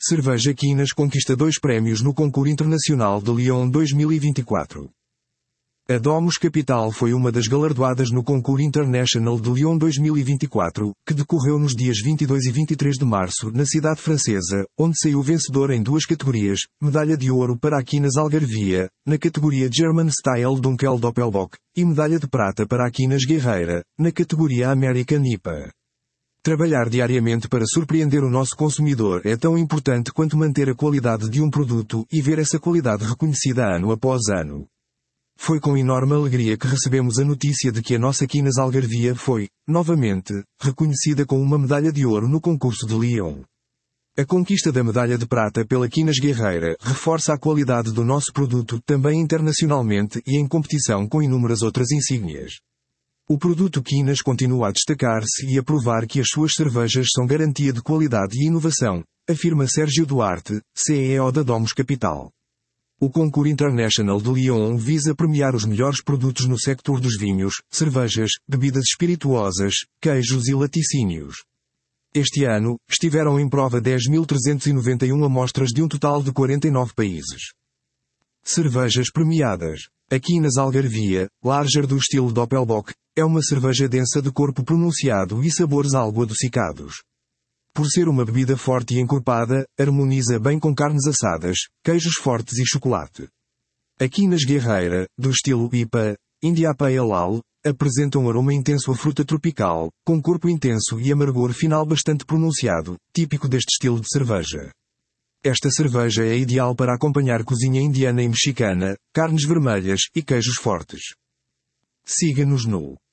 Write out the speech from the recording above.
Cerveja Quinas conquista 2 prémios no Concurso Internacional de Lyon 2024. A Domus Capital foi uma das galardoadas no Concurso International de Lyon 2024, que decorreu nos dias 22 e 23 de março na cidade francesa, onde saiu vencedor em 2 categorias: medalha de ouro para a Quinas Algarvia, na categoria German Style Dunkel Doppelbock, e medalha de prata para a Quinas Guerreira, na categoria American IPA. Trabalhar diariamente para surpreender o nosso consumidor é tão importante quanto manter a qualidade de um produto e ver essa qualidade reconhecida ano após ano. Foi com enorme alegria que recebemos a notícia de que a nossa Quinas Algarvia foi, novamente, reconhecida com uma medalha de ouro no concurso de Lyon. A conquista da medalha de prata pela Quinas Guerreira reforça a qualidade do nosso produto também internacionalmente e em competição com inúmeras outras insígnias. O produto Quinas continua a destacar-se e a provar que as suas cervejas são garantia de qualidade e inovação, afirma Sérgio Duarte, CEO da Domus Capital. O Concurso International de Lyon visa premiar os melhores produtos no sector dos vinhos, cervejas, bebidas espirituosas, queijos e laticínios. Este ano, estiveram em prova 10.391 amostras de um total de 49 países. Cervejas premiadas. A Quinas Algarvia, Lager do estilo Doppelbock, é uma cerveja densa de corpo pronunciado e sabores algo adocicados. Por ser uma bebida forte e encorpada, harmoniza bem com carnes assadas, queijos fortes e chocolate. A Quinas Guerreira, do estilo IPA, India Pale Ale, apresenta um aroma intenso a fruta tropical, com corpo intenso e amargor final bastante pronunciado, típico deste estilo de cerveja. Esta cerveja é ideal para acompanhar cozinha indiana e mexicana, carnes vermelhas e queijos fortes. Siga-nos no